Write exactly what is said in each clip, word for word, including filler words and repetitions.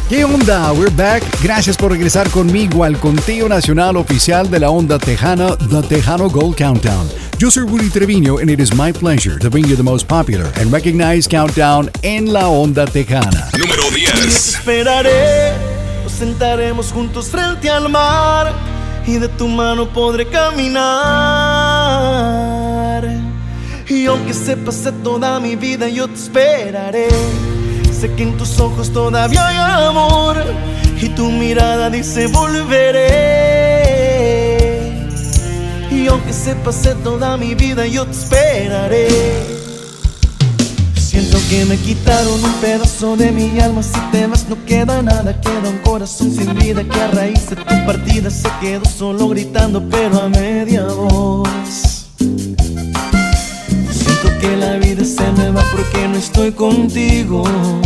¿Qué onda? We're back. Gracias por regresar conmigo al conteo nacional oficial de la onda tejana, The Tejano Gold Countdown. Yo soy Rudy Treviño and it is my pleasure to bring you the most popular and recognized countdown en la onda tejana. Número diez. Te esperaré, nos sentaremos juntos frente al mar y de tu mano podré caminar. Y aunque se pase toda mi vida yo te esperaré. Sé que en tus ojos todavía hay amor y tu mirada dice volveré. Y aunque se pase toda mi vida yo te esperaré. Siento que me quitaron un pedazo de mi alma. Si te vas no queda nada, queda un corazón sin vida que a raíz de tu partida se quedó solo gritando pero a media voz. Siento que la vida se me va porque no estoy contigo.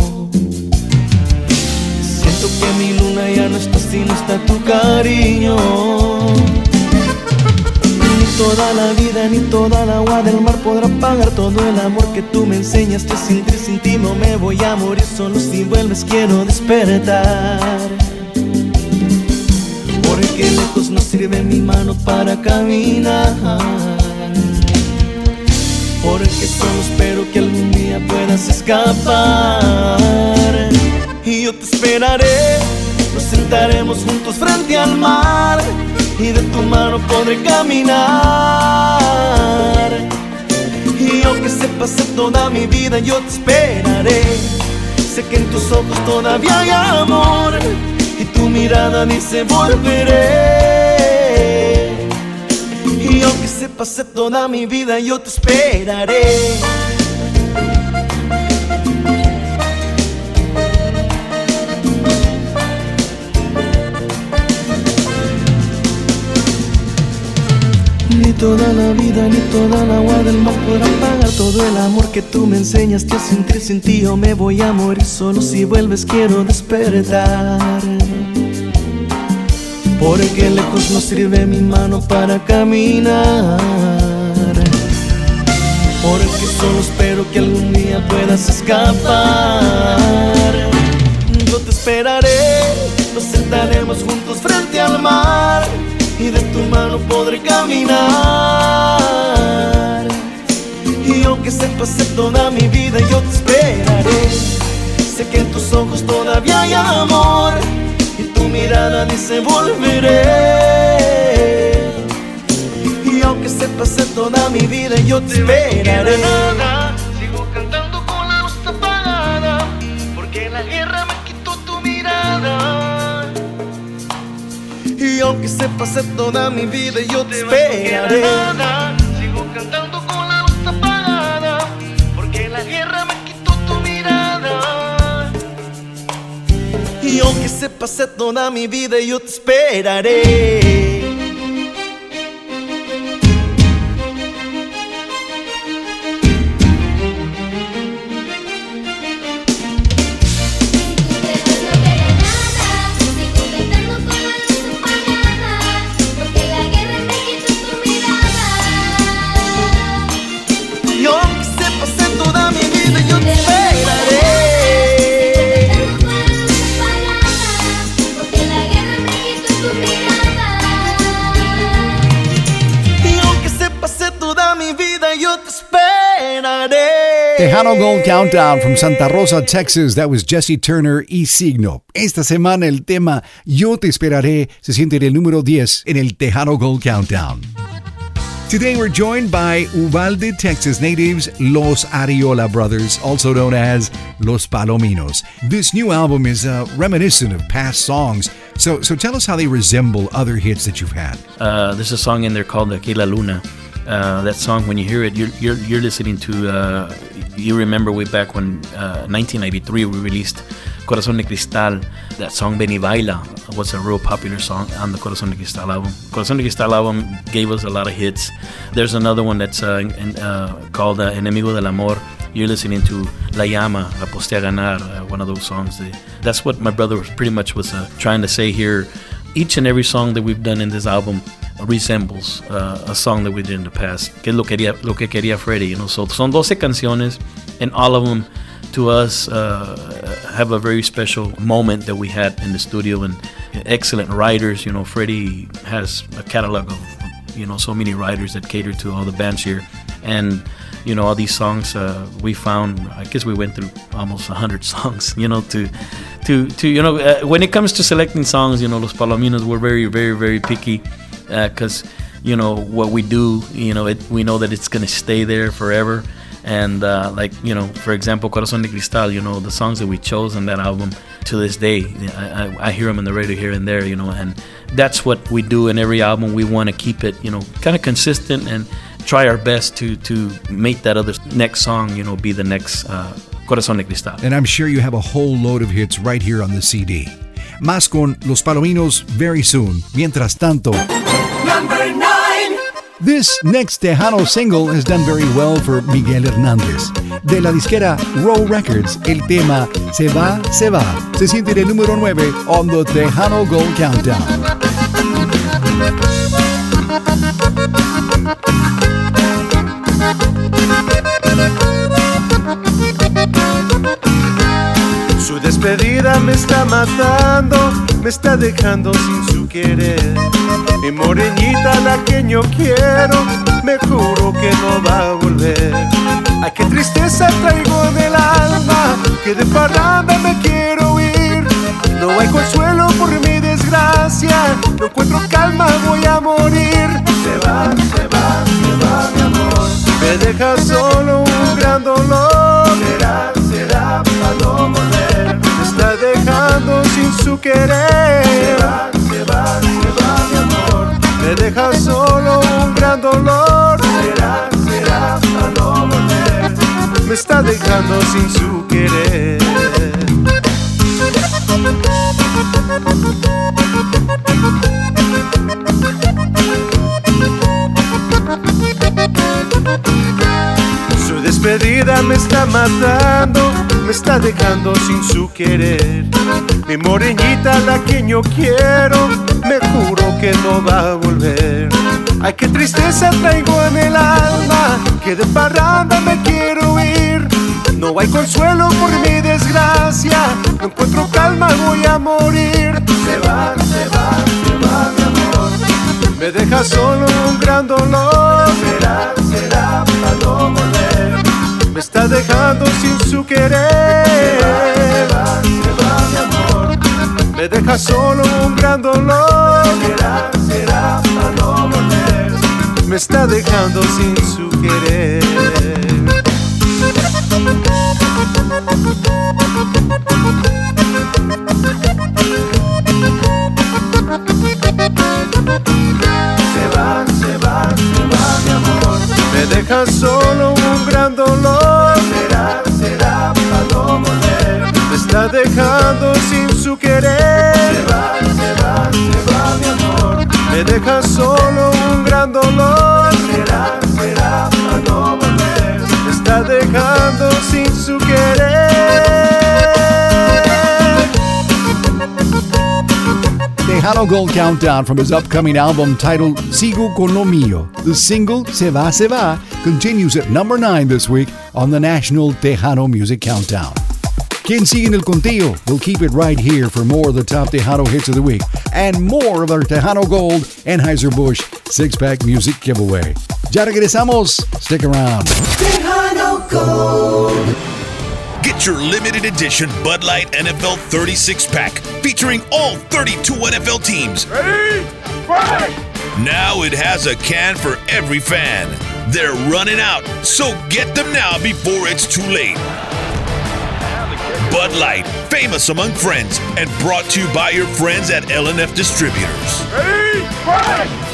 Siento que mi luna ya no está si no está tu cariño. Ni toda la vida ni toda el agua del mar podrá pagar todo el amor que tú me enseñaste a sentir. Sin ti no me voy a morir, solo si vuelves quiero despertar. Porque lejos no sirve mi mano para caminar. Porque solo espero que algún día puedas escapar. Y yo te esperaré, nos sentaremos juntos frente al mar y de tu mano podré caminar. Y aunque se pase toda mi vida yo te esperaré. Sé que en tus ojos todavía hay amor y tu mirada dice volveré. Y aunque se pase toda mi vida yo te esperaré. Ni toda la vida ni toda el agua del mar podrá pagar todo el amor que tú me enseñaste a sentir. Sin ti yo me voy a morir, solo si vuelves quiero despertar. Porque lejos no sirve mi mano para caminar. Porque solo espero que algún día puedas escapar. Yo te esperaré, nos sentaremos juntos frente al mar y de tu mano podré caminar. Y aunque se pase toda mi vida yo te esperaré. Sé que en tus ojos todavía hay amor y tu mirada dice volveré. Y aunque se pase toda mi vida yo te esperaré. Nada, sigo cantando con la luz apagada, porque la guerra me quitó tu mirada. Y aunque se pase toda mi vida yo te esperaré. Nada, sigo cantando con la luz apagada, porque la guerra me quitó tu mirada. Y aunque se pase toda mi vida yo te esperaré. Tejano Gold Countdown from Santa Rosa, Texas. That was Jesse Turner y Signo. Esta semana el tema Yo Te Esperaré se siente en el número diez en el Tejano Gold Countdown. Today we're joined by Uvalde, Texas natives Los Ariola Brothers, also known as Los Palominos. This new album is uh, reminiscent of past songs. So, so tell us how they resemble other hits that you've had. Uh, there's a song in there called Aquí la Luna. Uh, that song, when you hear it, you're you're, you're listening to. Uh, you remember way back when uh, nineteen ninety-three we released Corazón de Cristal. That song Ven y Baila was a real popular song on the Corazón de Cristal album. Corazón de Cristal album gave us a lot of hits. There's another one that's uh, in, uh, called uh, Enemigo del Amor. You're listening to La Llama, Aposté a Ganar, uh, one of those songs. That's what my brother pretty much was uh, trying to say here. Each and every song that we've done in this album resembles uh, a song that we did in the past. Que es lo que quería, lo que quería Freddie, you know. So son doce canciones, and all of them to us uh, have a very special moment that we had in the studio, and excellent writers. You know, Freddie has a catalog of, you know, so many writers that cater to all the bands here. And, you know, all these songs uh, we found, I guess we went through almost one hundred songs, you know, to, to, to you know, uh, when it comes to selecting songs, you know, Los Palominos were very, very, very picky because, uh, you know, what we do, you know, it, we know that it's going to stay there forever. And uh, like, you know, for example, Corazón de Cristal, you know, the songs that we chose on that album to this day, I, I, I hear them on the radio here and there, you know, and that's what we do in every album. We want to keep it, you know, kind of consistent and try our best to to make that other next song, you know, be the next uh, Corazón de Cristal. And I'm sure you have a whole load of hits right here on the C D. Más con Los Palominos very soon. Mientras tanto, Number nine. This next Tejano single has done very well for Miguel Hernández. De la disquera Row Records, el tema Se Va, Se Va se siente en el número nueve on the Tejano Gold Countdown. Su despedida me está matando, me está dejando sin su querer. Mi morenita, la que yo quiero, me juro que no va a volver. Ay, qué tristeza traigo en el alma, que de parranda me quiero ir. No hay consuelo por mi desgracia, no encuentro calma, voy a morir. Se va, se va, se va mi amor, me deja solo un gran dolor. Será, será para no volver, me está dejando sin su querer. Se va, se va, se va mi amor, me deja solo un gran dolor. Será, será para no volver, me está dejando sin su querer. Su despedida me está matando, me está dejando sin su querer. Mi morenita, la que yo quiero, me juro que no va a volver. Ay, qué tristeza traigo en el alma, que de parranda me quiero ir. No hay consuelo por mi desgracia, no encuentro calma, voy a morir. Se va, se va, se va mi amor, me deja solo un gran dolor. Será, será para no volver, me está dejando sin su querer. Se va, se va, se va mi amor, me deja solo un gran dolor. Será, será para no volver, me está dejando sin su querer. Se va, se va, se va mi amor, me deja solo un gran dolor. Será, será para no volver, me está dejando sin su querer. Se va, se va, se va mi amor, me deja solo un gran dolor. Será, será para no volver, me está dejando sin su querer. Tejano Gold Countdown from his upcoming album titled Sigo Con Lo Mío. The single Se Va, Se Va continues at number nine this week on the National Tejano Music Countdown. Quien sigue en el conteo? We'll keep it right here for more of the top Tejano hits of the week and more of our Tejano Gold Anheuser-Busch six-pack music giveaway. Ya regresamos. Stick around. Tejano Gold. Get your limited edition Bud Light N F L thirty-six pack featuring all thirty-two N F L teams. Ready? Fight! Now it has a can for every fan. They're running out, so get them now before it's too late. Bud Light, famous among friends and brought to you by your friends at L and F Distributors. Ready? Fight!